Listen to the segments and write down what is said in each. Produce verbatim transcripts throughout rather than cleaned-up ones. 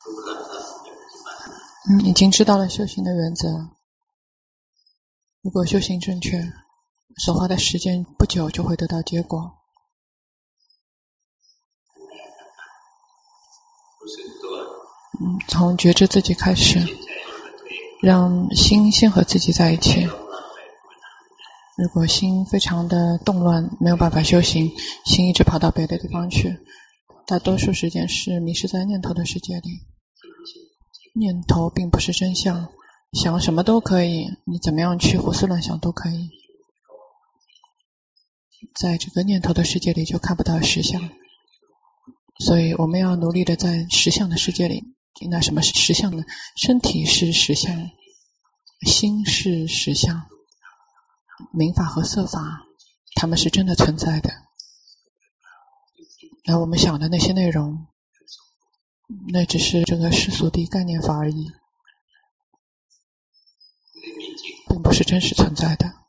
嗯，已经知道了修行的原则。如果修行正确，所花的时间不久就会得到结果。嗯，从觉知自己开始，让心先和自己在一起。如果心非常的动乱，没有办法修行，心一直跑到别的地方去，大多数时间是迷失在念头的世界里。念头并不是真相，想什么都可以，你怎么样去胡思乱想都可以。在这个念头的世界里就看不到实相，所以我们要努力的在实相的世界里。那什么是实相呢？身体是实相，心是实相，名法和色法它们是真的存在的。而我们想的那些内容，那只是这个世俗的概念法而已，并不是真实存在的。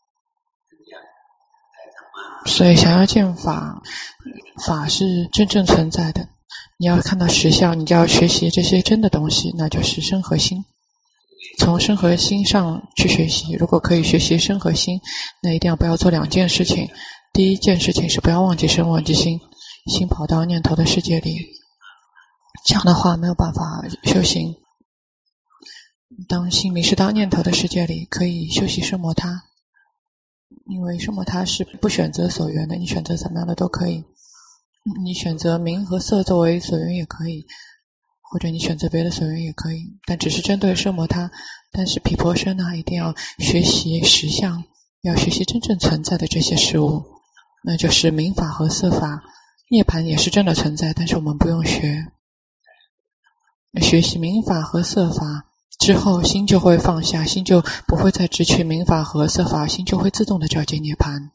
所以想要见法，法是真正存在的。你要看到实相，你就要学习这些真的东西，那就是身和心。从身和心上去学习，如果可以学习身和心，那一定要不要做两件事情。第一件事情是不要忘记身忘记心，心跑到念头的世界里，这样的话没有办法修行。当心迷失到念头的世界里，可以修习奢摩他，因为奢摩他是不选择所缘的，你选择怎么样的都可以。你选择名和色作为所缘也可以，或者你选择别的所缘也可以，但只是针对奢摩他。但是毗婆舍那一定要学习实相，要学习真正存在的这些事物，那就是名法和色法。涅槃也是真的存在，但是我们不用学。学习名法和色法之后，心就会放下，心就不会再执取名法和色法，心就会自动的照见涅槃。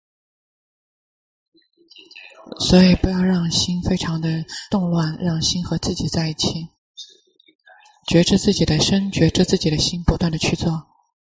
所以不要让心非常的动乱，让心和自己在一起，觉知自己的身，觉知自己的心，不断的去做。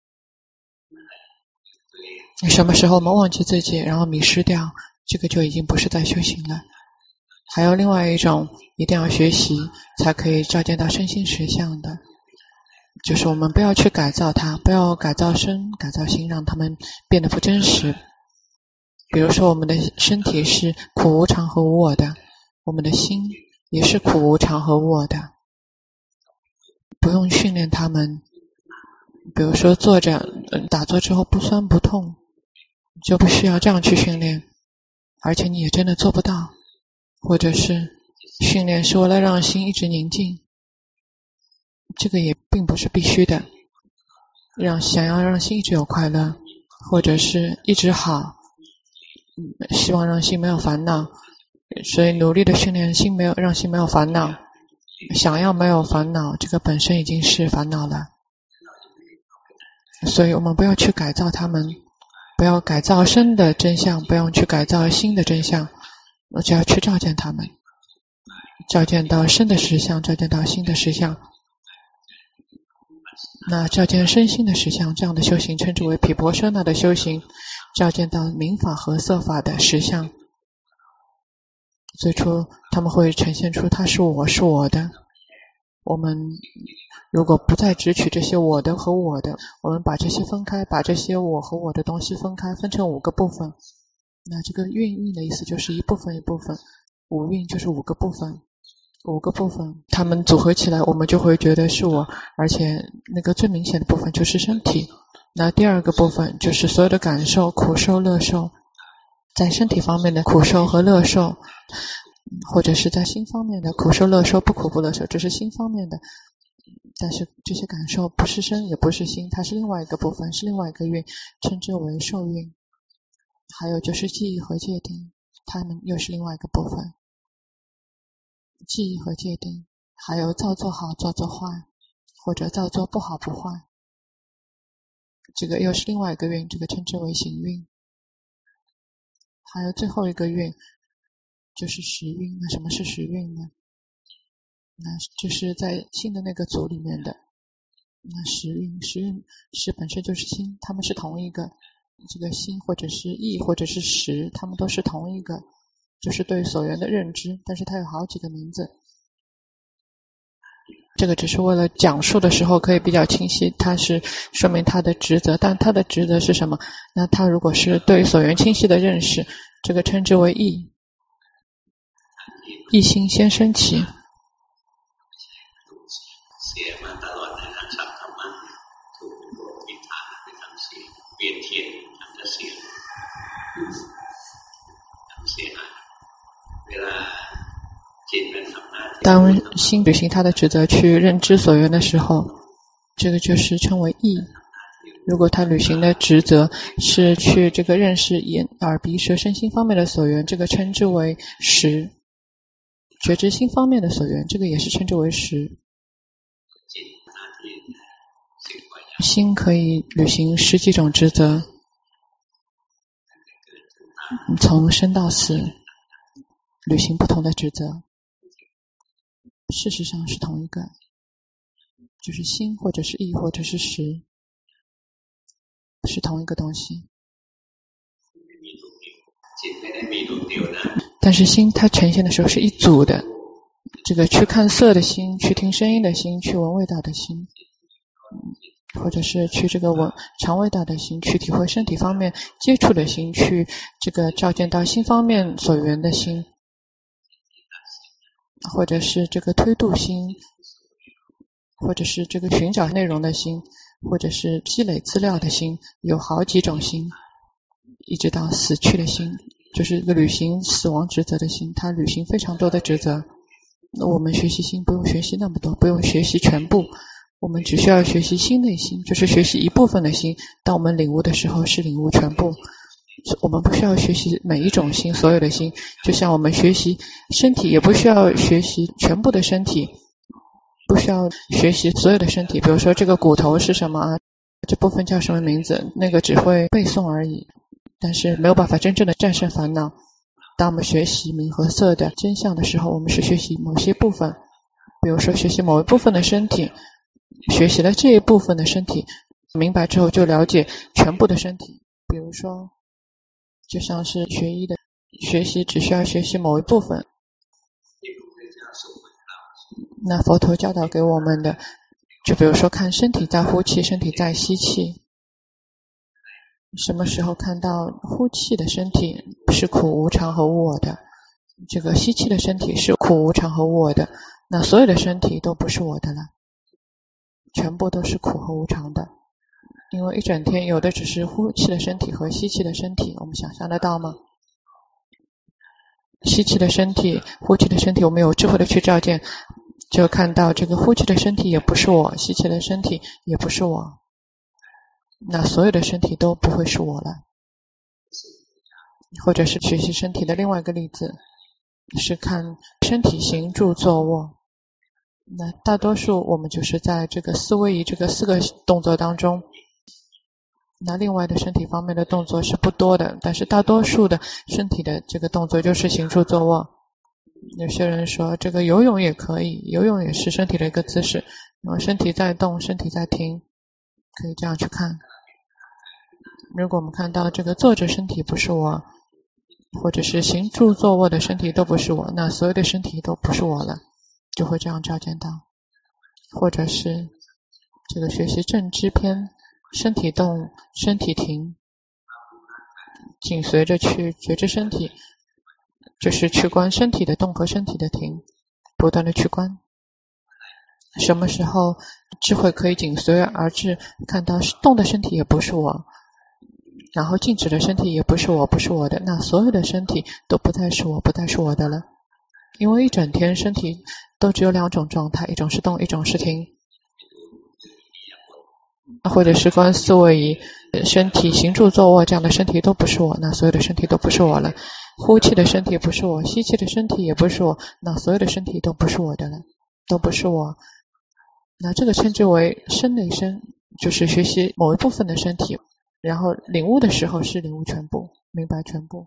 什么时候我们忘记自己，然后迷失掉，这个就已经不是在修行了。还有另外一种一定要学习才可以照见到身心实相的，就是我们不要去改造它，不要改造身改造心，让它们变得不真实。比如说我们的身体是苦无常和无我的，我们的心也是苦无常和无我的，不用训练它们。比如说坐着打坐之后不酸不痛，就不需要这样去训练，而且你也真的做不到。或者是训练是为了让心一直宁静，这个也并不是必须的。让想要让心一直有快乐，或者是一直好，希望让心没有烦恼，所以努力的训练心没有让心没有烦恼。想要没有烦恼，这个本身已经是烦恼了。所以我们不要去改造它们，不要改造身的真相，不要去改造心的真相，我只要去照见它们，照见到身的实相，照见到心的实相。那照见身心的实相，这样的修行称之为毗婆舍那的修行，照见到名法和色法的实相。最初他们会呈现出它是我是我的，我们如果不再执取这些我的和我的，我们把这些分开，把这些我和我的东西分开，分成五个部分。那这个蕴蕴的意思就是一部分一部分，五蕴就是五个部分，五个部分它们组合起来，我们就会觉得是我，而且那个最明显的部分就是身体。那第二个部分就是所有的感受，苦受乐受，在身体方面的苦受和乐受，或者是在心方面的苦受乐受，不苦不乐受，这是心方面的。但是这些感受不是身也不是心，它是另外一个部分，是另外一个蕴，称之为受蕴。还有就是记忆和界定，它们又是另外一个部分。记忆和界定，还有造作好造作坏，或者造作不好不坏，这个又是另外一个蕴，这个称之为行蕴。还有最后一个蕴就是识蕴。那什么是识蕴呢？那就是在心的那个组里面的。那识蕴，识蕴识本身就是心，它们是同一个。这个心或者是意或者是识，它们都是同一个，就是对所缘的认知，但是它有好几个名字。 这个只是为了讲述的时候可以比较清晰，它是说明他的职责，但他的职责是什么？那他如果是对所缘清晰的认识，这个称之为意，意心先升起。当心履行他的职责去认知所缘的时候，这个就是称为意。如果他履行的职责是去这个认识眼耳鼻舌身心方面的所缘，这个称之为识。觉知心方面的所缘，这个也是称之为识。心可以履行十几种职责，从生到死履行不同的职责，事实上是同一个，就是心或者是意或者是识，是同一个东西。但是心它呈现的时候是一组的，这个去看色的心，去听声音的心，去闻味道的心，或者是去这个闻尝味道的心，去体会身体方面接触的心，去这个照见到心方面所缘的心，或者是这个推度心，或者是这个寻找内容的心，或者是积累资料的心，有好几种心，一直到死去的心，就是一个履行死亡职责的心，它履行非常多的职责。那我们学习心不用学习那么多，不用学习全部，我们只需要学习心内心，就是学习一部分的心。当我们领悟的时候是领悟全部，我们不需要学习每一种心，所有的心，就像我们学习身体也不需要学习全部的身体，不需要学习所有的身体。比如说这个骨头是什么啊，这部分叫什么名字，那个只会背诵而已，但是没有办法真正的战胜烦恼。当我们学习名和色的真相的时候，我们是学习某些部分，比如说学习某一部分的身体，学习了这一部分的身体，明白之后就了解全部的身体。比如说就像是学医的学习只需要学习某一部分，那佛陀教导给我们的，就比如说看身体在呼气，身体在吸气，什么时候看到呼气的身体是苦无常和无我的，这个吸气的身体是苦无常和无我的，那所有的身体都不是我的了，全部都是苦和无常的。因为一整天有的只是呼气的身体和吸气的身体，我们想象得到吗？吸气的身体，呼气的身体，我们有智慧的去照见，就看到这个呼气的身体也不是我，吸气的身体也不是我，那所有的身体都不会是我了。或者是学习身体的另外一个例子，是看身体行住坐卧，那大多数我们就是在这个四位仪这个四个动作当中，那另外的身体方面的动作是不多的，但是大多数的身体的这个动作就是行住坐卧。有些人说这个游泳也可以，游泳也是身体的一个姿势，因为身体在动，身体在停，可以这样去看。如果我们看到这个坐着身体不是我，或者是行住坐卧的身体都不是我，那所有的身体都不是我了，就会这样照见到。或者是这个学习正知篇，身体动，身体停，紧随着去觉知身体，就是去观身体的动和身体的停，不断的去观。什么时候智慧可以紧随而至，看到动的身体也不是我，然后静止的身体也不是我，不是我的，那所有的身体都不再是我，不再是我的了。因为一整天身体都只有两种状态，一种是动，一种是停。或者是观四位仪，身体行住坐卧这样的身体都不是我，那所有的身体都不是我了。呼气的身体不是我，吸气的身体也不是我，那所有的身体都不是我的了，都不是我。那这个称之为身内身，就是学习某一部分的身体，然后领悟的时候是领悟全部，明白全部，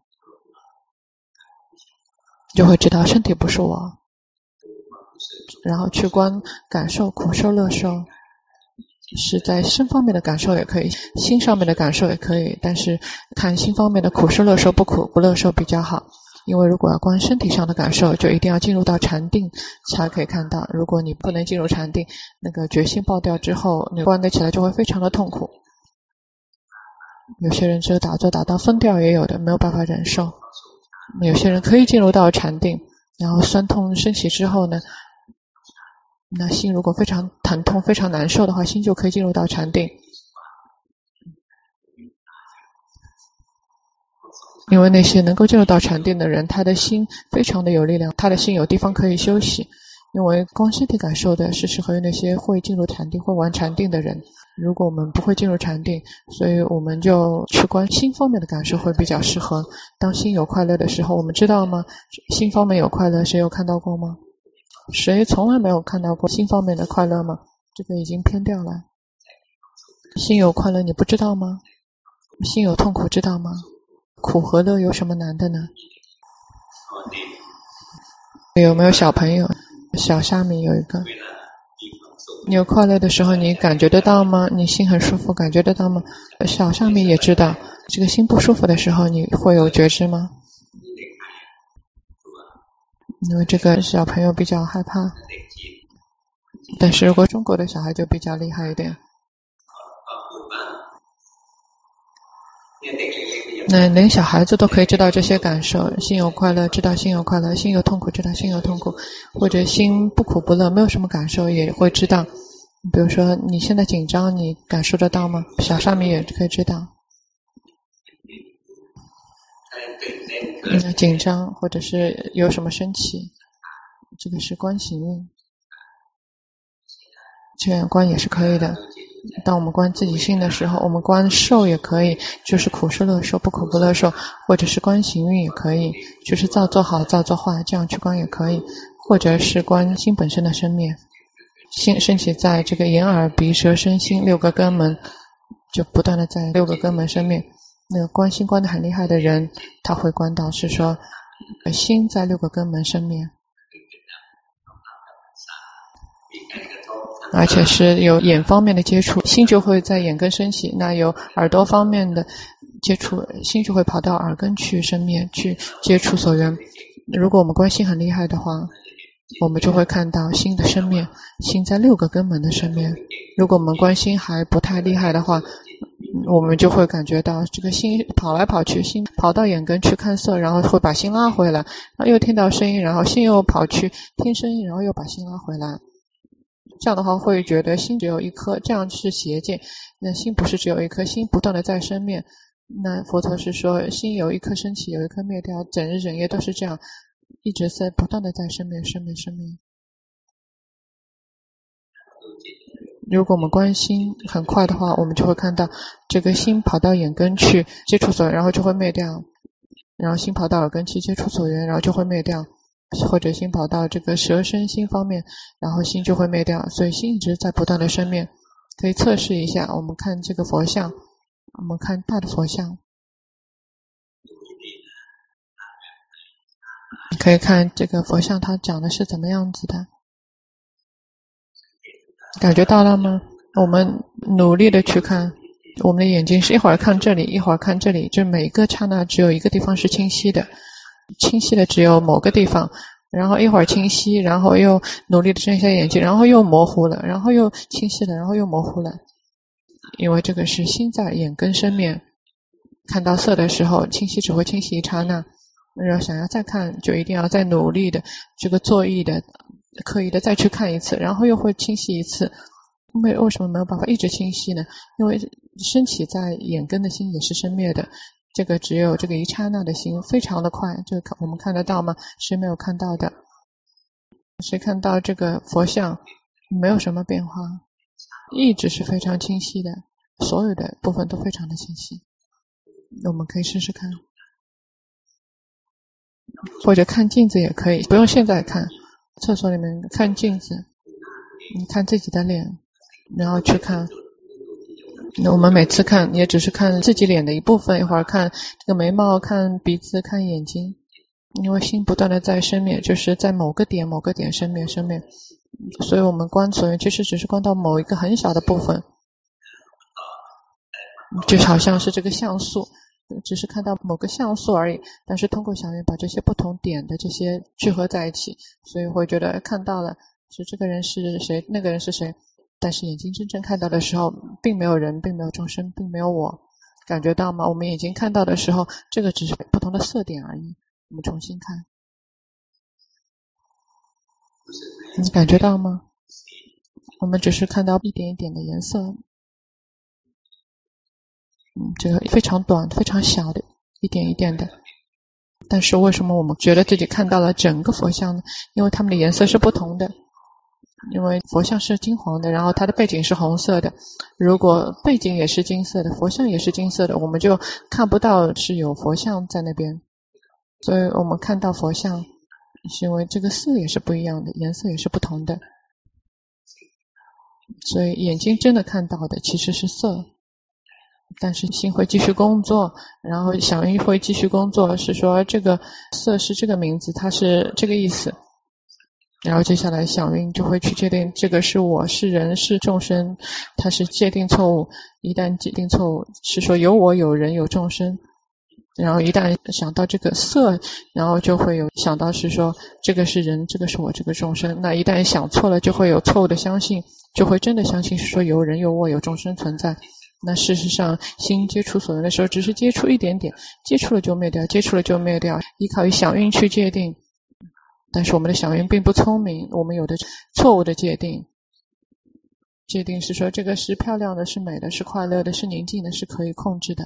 就会知道身体不是我，然后去观感受苦受乐受，是在身方面的感受也可以，心上面的感受也可以，但是看心方面的苦受乐受不苦不乐受比较好。 因为如果要观身体上的感受，就一定要进入到禅定才可以看到。如果你不能进入禅定，那个决心爆掉之后，你观得起来就会非常的痛苦。有些人只有打坐打到疯掉也有的，没有办法忍受。有些人可以进入到禅定，然后酸痛升起之后呢，那心如果非常疼痛非常难受的话，心就可以进入到禅定。因为那些能够进入到禅定的人，他的心非常的有力量，他的心有地方可以休息。因为光身体感受的是适合于那些会进入禅定会玩禅定的人。如果我们不会进入禅定，所以我们就去观心方面的感受会比较适合。当心有快乐的时候，我们知道吗？心方面有快乐，谁有看到过吗？谁从来没有看到过心方面的快乐吗？这个已经偏掉了。心有快乐你不知道吗？心有痛苦知道吗？苦和乐有什么难的呢？有没有小朋友？小虾米有一个，你有快乐的时候你感觉得到吗？你心很舒服感觉得到吗？小虾米也知道，这个心不舒服的时候你会有觉知吗？因为这个小朋友比较害怕，但是如果中国的小孩就比较厉害一点。那连小孩子都可以知道这些感受，心有快乐知道心有快乐，心有痛苦知道心有痛苦，或者心不苦不乐没有什么感受也会知道。比如说你现在紧张你感受得到吗？小沙弥也可以知道。嗯，紧张或者是有什么生气，这个是观行运，这样观也是可以的。当我们观自己心的时候，我们观受也可以，就是苦是乐受不苦不乐受，或者是观行运也可以，就是造作好造作坏这样去观也可以，或者是观心本身的生灭。心升起在这个眼耳鼻舌身心六个根门，就不断的在六个根门生灭。那个观心观得很厉害的人，他会观到是说心在六个根门生灭，而且是有眼方面的接触，心就会在眼根升起。那有耳朵方面的接触，心就会跑到耳根去生灭，去接触所缘。如果我们观心很厉害的话，我们就会看到心的生灭，心在六个根门的生灭。如果我们观心还不太厉害的话，我们就会感觉到这个心跑来跑去，心跑到眼根去看色，然后会把心拉回来，然后又听到声音，然后心又跑去听声音，然后又把心拉回来。这样的话会觉得心只有一颗，这样是邪见。那心不是只有一颗，心不断的在生灭。那佛陀是说心有一颗升起，有一颗灭掉，整日整夜都是这样，一直在不断的在生灭生灭生灭。如果我们观心很快的话，我们就会看到这个心跑到眼根去接触所缘，然后就会灭掉，然后心跑到耳根去接触所缘，然后就会灭掉，或者心跑到这个舌身心方面，然后心就会灭掉。所以心一直在不断的生灭。可以测试一下，我们看这个佛像，我们看大的佛像，你可以看这个佛像它长得是怎么样子的，感觉到了吗？我们努力的去看，我们的眼睛是一会儿看这里一会儿看这里，就每一个刹那只有一个地方是清晰的，清晰的只有某个地方，然后一会儿清晰，然后又努力的睁一下眼睛，然后又模糊了，然后又清晰了，然后又模糊了。因为这个是心在眼根生灭，看到色的时候清晰只会清晰一刹那，然后想要再看就一定要再努力的这个作意的刻意的再去看一次，然后又会清晰一次。为为什么没有办法一直清晰呢？因为升起在眼根的心也是生灭的，这个只有这个一刹那的心非常的快，这个我们看得到吗？谁没有看到的？谁看到这个佛像没有什么变化，一直是非常清晰的，所有的部分都非常的清晰。我们可以试试看，或者看镜子也可以，不用现在看，厕所里面看镜子，你看自己的脸，然后去看。那我们每次看也只是看自己脸的一部分，一会儿看这个眉毛，看鼻子，看眼睛，因为心不断的在生灭，就是在某个点某个点生灭生灭，所以我们观所缘其实只是观到某一个很小的部分，就好像是这个像素， 只是看到某个像素而已，但是通过想运把这些不同点的这些聚合在一起，所以会觉得看到了是这个人是谁，那个人是谁，但是眼睛真正看到的时候并没有人，并没有众生，并没有我，感觉到吗？我们眼睛看到的时候，这个只是不同的色点而已。我们重新看，你感觉到吗？我们只是看到一点一点的颜色，嗯，这个非常短非常小的一点一点的，但是为什么我们觉得自己看到了整个佛像呢？因为它们的颜色是不同的，因为佛像是金黄的，然后它的背景是红色的，如果背景也是金色的，佛像也是金色的，我们就看不到是有佛像在那边，所以我们看到佛像是因为这个色也是不一样的，颜色也是不同的，所以眼睛真的看到的其实是色，但是心会继续工作，然后想运会继续工作，是说这个色是这个名字，它是这个意思，然后接下来想运就会去界定这个是我是人是众生，它是界定错误，一旦界定错误是说有我有人有众生，然后一旦想到这个色，然后就会有想到是说这个是人，这个是我，这个众生，那一旦想错了就会有错误的相信，就会真的相信是说有人有我有众生存在，那事实上心接触所缘的时候只是接触一点点，接触了就灭掉，接触了就灭掉，依靠于想运去界定，但是我们的想运并不聪明，我们有的错误的界定，界定是说这个是漂亮的，是美的，是快乐的，是宁静的，是可以控制的，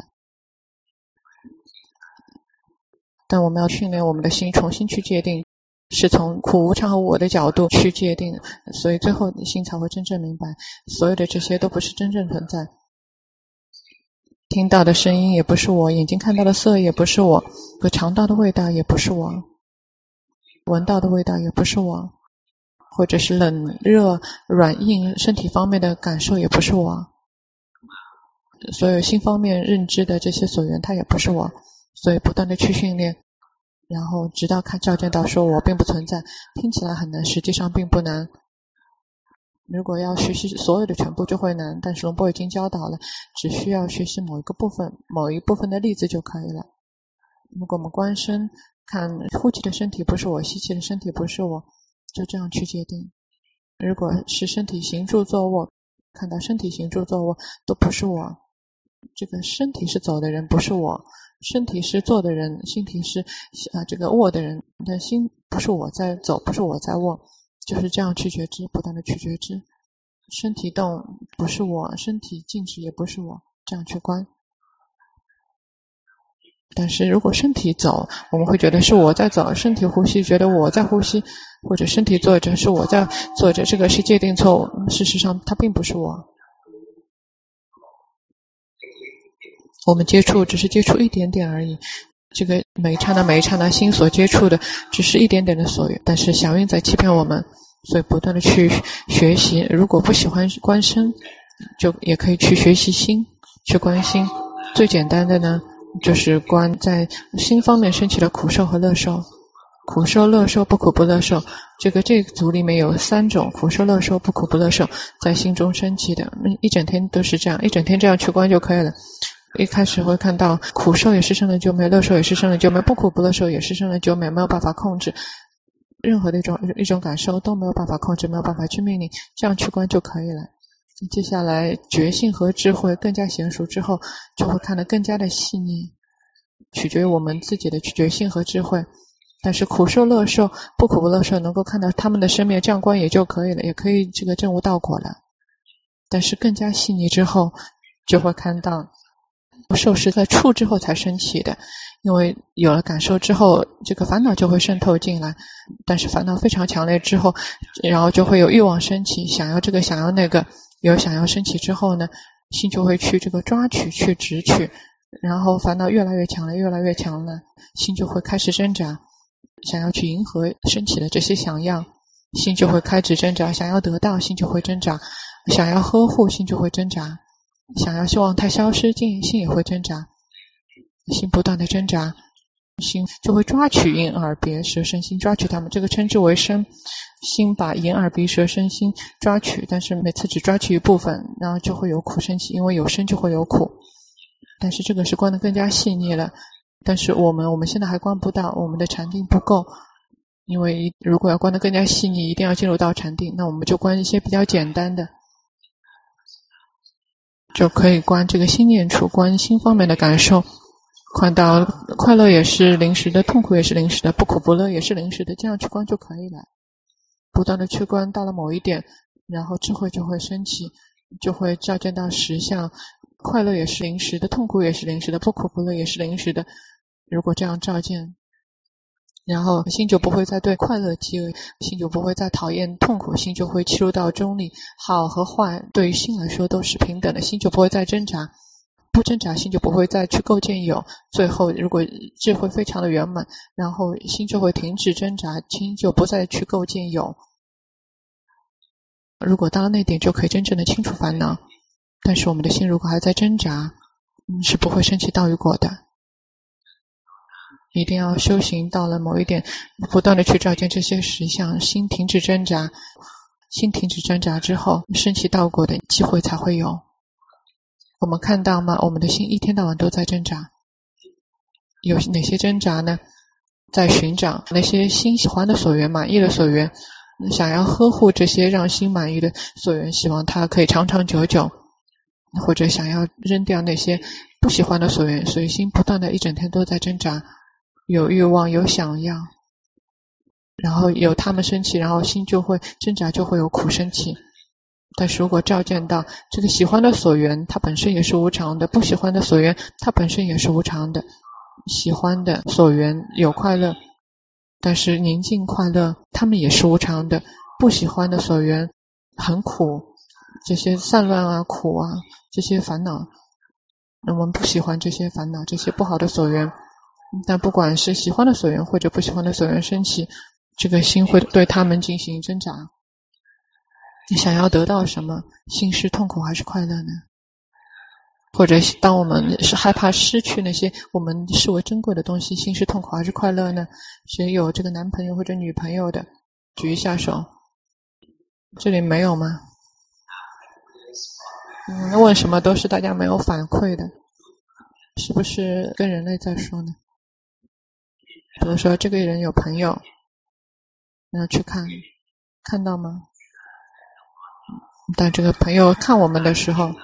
但我们要训练我们的心重新去界定，是从苦无常和我的角度去界定，所以最后心才会真正明白所有的这些都不是真正存在，听到的声音也不是我，眼睛看到的色也不是我，和尝到的味道也不是我，闻到的味道也不是我，或者是冷热软硬身体方面的感受也不是我，所有心方面认知的这些所缘它也不是我，所以不断的去训练，然后直到看照见到说我并不存在，听起来很难，实际上并不难，如果要学习所有的全部就会难，但是龙波已经教导了，只需要学习某一个部分某一部分的例子就可以了。如果我们观身看呼气的身体不是我，吸气的身体不是我，就这样去界定，如果是身体行住坐卧，看到身体行住坐卧都不是我，这个身体是走的人不是我，身体是坐的人，身体是啊这个卧的人，但心不是我在走，不是我在卧，就是这样去觉知，不断的去觉知，身体动不是我，身体静止也不是我，这样去观。但是如果身体走，我们会觉得是我在走，身体呼吸觉得我在呼吸，或者身体坐着是我在坐着，这个是界定错误，事实上它并不是我。我们接触只是接触一点点而已，这个每一刹那每一刹那心所接触的只是一点点的所缘，但是想运在欺骗我们，所以不断的去学习，如果不喜欢观身，就也可以去学习心，去观心。最简单的呢就是观在心方面升起的苦受和乐受，苦受乐受不苦不乐受，这个这个组里面有三种苦受乐受不苦不乐受在心中升起的，一整天都是这样，一整天这样去观就可以了。一开始会看到苦受也是生了就没，乐受也是生了就没，不苦不乐受也是生了就没，没有办法控制，任何的一种一种感受都没有办法控制，没有办法去命令，这样去观就可以了。接下来觉性和智慧更加娴熟之后，就会看得更加的细腻，取决于我们自己的觉性和智慧。但是苦受乐受不苦不乐受能够看到他们的生灭，这样观也就可以了，也可以这个证悟道果了。但是更加细腻之后，就会看到受是在触之后才升起的，因为有了感受之后，这个烦恼就会渗透进来，但是烦恼非常强烈之后，然后就会有欲望升起，想要这个想要那个，有想要升起之后呢，心就会去这个抓取去执取，然后烦恼越来越强了越来越强了，心就会开始挣扎，想要去迎合升起的这些想要，心就会开始挣扎，想要得到心就会挣扎，想要呵护心就会挣扎，想要希望它消失，心也会挣扎，心不断的挣扎，心就会抓取眼耳鼻舌身心，抓取它们，这个称之为身。心把眼耳鼻舌身心抓取，但是每次只抓取一部分，然后就会有苦升起，因为有生就会有苦。 但是这个是观得更加细腻了。但是我们我们现在还观不到，我们的禅定不够，因为如果要观得更加细腻，一定要进入到禅定，那我们就观一些比较简单的，就可以观这个心念处，观心方面的感受，观到快乐也是临时的，痛苦也是临时的，不苦不乐也是临时的，这样去观就可以了。不断的去观，到了某一点，然后智慧就会升起，就会照见到实相，快乐也是临时的，痛苦也是临时的，不苦不乐也是临时的。如果这样照见，然后心就不会再对快乐饥饿，心就不会再讨厌痛苦，心就会切入到中立，好和坏对于心来说都是平等的，心就不会再挣扎，不挣扎心就不会再去构建有。最后如果智慧非常的圆满，然后心就会停止挣扎，心就不再去构建有。如果到了那点就可以真正的清除烦恼，但是我们的心如果还在挣扎，是不会升起道与果的。一定要修行到了某一点，不断的去照见这些实相，心停止挣扎，心停止挣扎之后，升起道果的机会才会有。我们看到吗？我们的心一天到晚都在挣扎。有哪些挣扎呢？在寻找那些心喜欢的所缘，满意的所缘，想要呵护这些让心满意的所缘，希望它可以长长久久，或者想要扔掉那些不喜欢的所缘，所以心不断的一整天都在挣扎，有欲望，有想要，然后有他们升起，然后心就会挣扎，就会有苦升起。但是如果照见到这个喜欢的所缘，它本身也是无常的，不喜欢的所缘，它本身也是无常的。喜欢的所缘有快乐，但是宁静快乐，它们也是无常的。不喜欢的所缘很苦，这些散乱啊、苦啊，这些烦恼，我们不喜欢这些烦恼，这些不好的所缘。但不管是喜欢的所缘或者不喜欢的所缘升起，这个心会对他们进行挣扎。你想要得到什么？心是痛苦还是快乐呢？或者当我们是害怕失去那些我们视为珍贵的东西，心是痛苦还是快乐呢？谁有这个男朋友或者女朋友的举一下手。这里没有吗？嗯，问什么都是大家没有反馈的，是不是跟人类在说呢？比如说这个人有朋友，然后去看，看到吗？但这个朋友看我们的时候，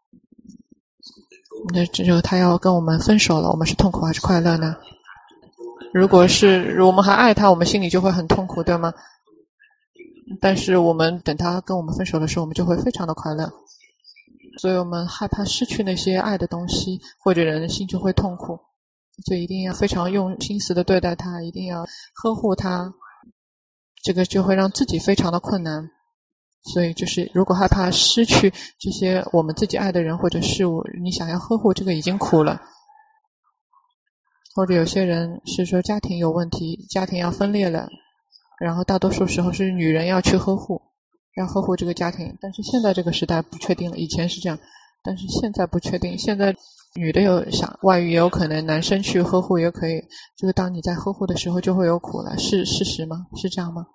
那只有他要跟我们分手了，我们是痛苦还是快乐呢？如果是我们还爱他，我们心里就会很痛苦，对吗？但是我们等他跟我们分手的时候，我们就会非常的快乐。所以我们害怕失去那些爱的东西，或者人的心就会痛苦，就一定要非常用心思的对待他，一定要呵护他，这个就会让自己非常的困难。所以就是如果害怕失去这些我们自己爱的人或者事物，你想要呵护这个已经苦了。或者有些人是说家庭有问题，家庭要分裂了，然后大多数时候是女人要去呵护，要呵护这个家庭。但是现在这个时代不确定了，以前是这样，但是现在不确定。现在女的有想外遇也有可能，男生去呵护也可以，这个当你在呵护的时候就会有苦了，是事实吗？是这样吗？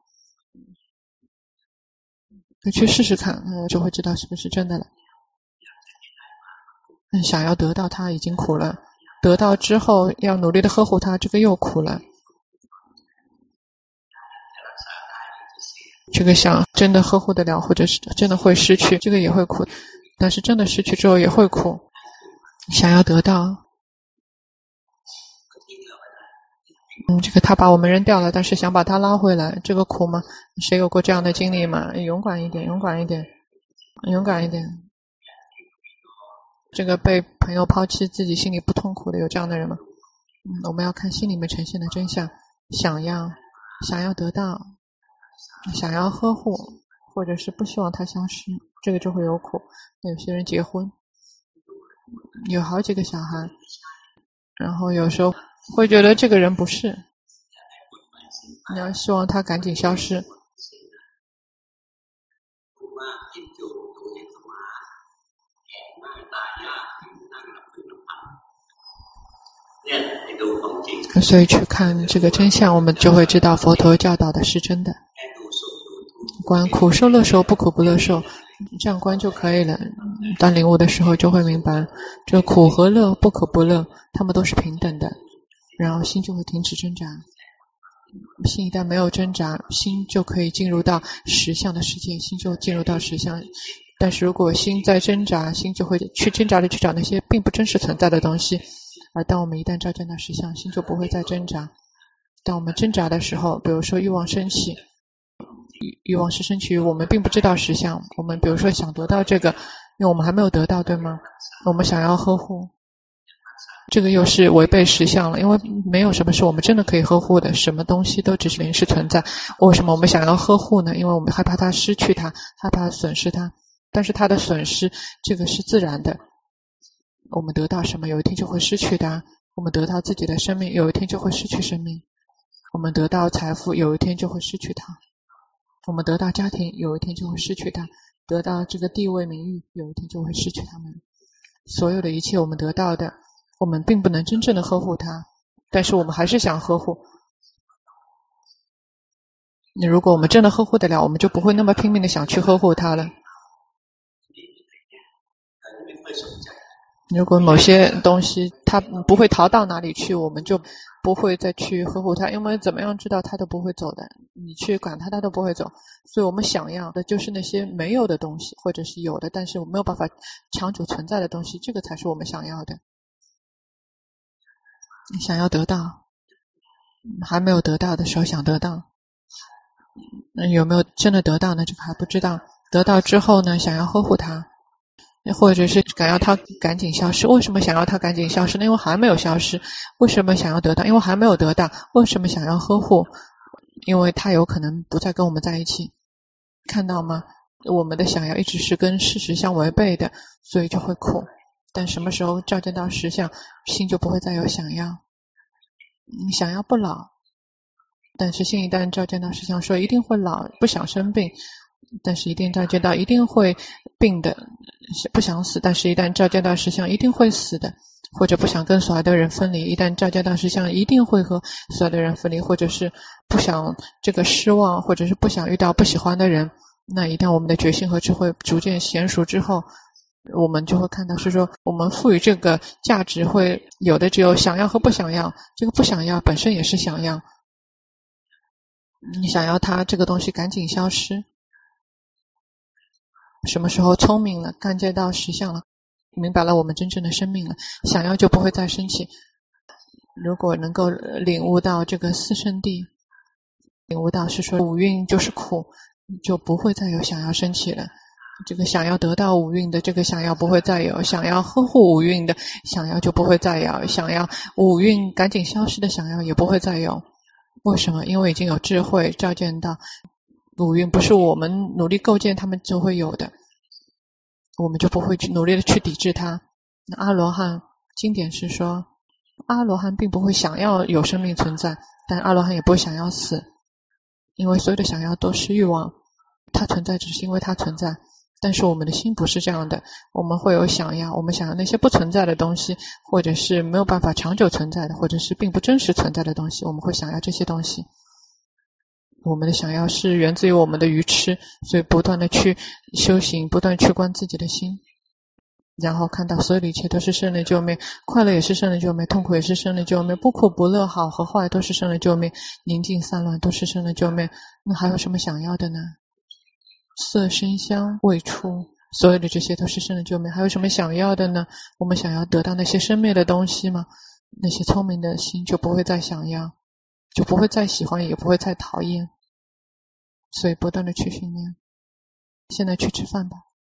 去试试看，就会知道是不是真的了。想要得到它已经苦了，得到之后要努力的呵护它，这个又苦了。这个想真的呵护得了，或者是真的会失去，这个也会苦。但是真的失去之后也会苦。想要得到，嗯，这个他把我们扔掉了，但是想把他拉回来，这个苦吗？谁有过这样的经历吗？勇敢一点，勇敢一点，勇敢一点。这个被朋友抛弃自己心里不痛苦的，有这样的人吗？嗯，我们要看心里面呈现的真相。想要想要得到，想要呵护，或者是不希望他消失，这个就会有苦。有些人结婚有好几个小孩，然后有时候会觉得这个人不是，你要希望他赶紧消失。所以去看这个真相，我们就会知道佛陀教导的是真的。观苦受乐受，不苦不乐受，这样观就可以了。 当领悟的时候就会明白，这苦和乐不可不乐，它们都是平等的，然后心就会停止挣扎。心一旦没有挣扎，心就可以进入到实相的世界，心就进入到实相。但是如果心在挣扎，心就会去挣扎的去找那些并不真实存在的东西。而当我们一旦照见到实相，心就不会再挣扎。当我们挣扎的时候，比如说欲望升起，欲望是升起于我们并不知道实相。我们比如说想得到这个，因为我们还没有得到，对吗？我们想要呵护，这个又是违背实相了，因为没有什么是我们真的可以呵护的，什么东西都只是临时存在。为什么我们想要呵护呢？因为我们害怕它失去它，害怕损失它。但是它的损失，这个是自然的。我们得到什么，有一天就会失去它。我们得到自己的生命，有一天就会失去生命。我们得到财富，有一天就会失去它。我们得到家庭，有一天就会失去它。得到这个地位名誉，有一天就会失去它们。所有的一切我们得到的，我们并不能真正的呵护它，但是我们还是想呵护。你如果我们真的呵护得了，我们就不会那么拼命的想去呵护它了。如果某些东西它不会逃到哪里去，我们就不会再去呵护它，因为怎么样知道它都不会走的，你去管它它都不会走。所以我们想要的就是那些没有的东西，或者是有的但是我没有办法长久存在的东西，这个才是我们想要的。想要得到，还没有得到的时候想得到，有没有真的得到呢？这个还不知道。得到之后呢，想要呵护它，或者是想要它赶紧消失。为什么想要它赶紧消失呢？因为还没有消失。为什么想要得到？因为还没有得到。为什么想要呵护？因为它有可能不再跟我们在一起。看到吗？我们的想要一直是跟事实相违背的，所以就会苦。但什么时候照见到实相，心就不会再有想要。想要不老，但是心一旦照见到实相，说一定会老，不想生病，但是一定照见到一定会病的，不想死，但是一旦照见到实相一定会死的，或者不想跟所有的人分离，一旦照见到实相一定会和所有的人分离，或者是不想这个失望，或者是不想遇到不喜欢的人。那一旦我们的决心和智慧逐渐娴熟之后，我们就会看到是说我们赋予这个价值会有的只有想要和不想要，这个不想要本身也是想要。你想要它这个东西赶紧消失。什么时候聪明了，看见到实相了，明白了我们真正的生命了，想要就不会再升起。如果能够领悟到这个四圣谛，领悟到是说五蕴就是苦，就不会再有想要升起了。这个想要得到五蕴的这个想要不会再有，想要呵护五蕴的想要就不会再有，想要五蕴赶紧消失的想要也不会再有。为什么？因为已经有智慧照见到五蕴不是我们努力构建他们就会有的，我们就不会去努力的去抵制它。那阿罗汉经典是说，阿罗汉并不会想要有生命存在，但阿罗汉也不会想要死，因为所有的想要都是欲望，它存在只是因为它存在。但是我们的心不是这样的，我们会有想要，我们想要那些不存在的东西，或者是没有办法长久存在的，或者是并不真实存在的东西，我们会想要这些东西。我们的想要是源自于我们的愚痴，所以不断的去修行，不断去观自己的心，然后看到所有的一切都是生了就灭，快乐也是生了就灭，痛苦也是生了就灭，不苦不乐，好和坏都是生了就灭，宁静散乱都是生了就灭。那还有什么想要的呢？色声香味触，所有的这些都是生了就灭，还有什么想要的呢？我们想要得到那些生灭的东西吗？那些聪明的心就不会再想要，就不会再喜欢，也不会再讨厌，所以不断的去训练。现在去吃饭吧。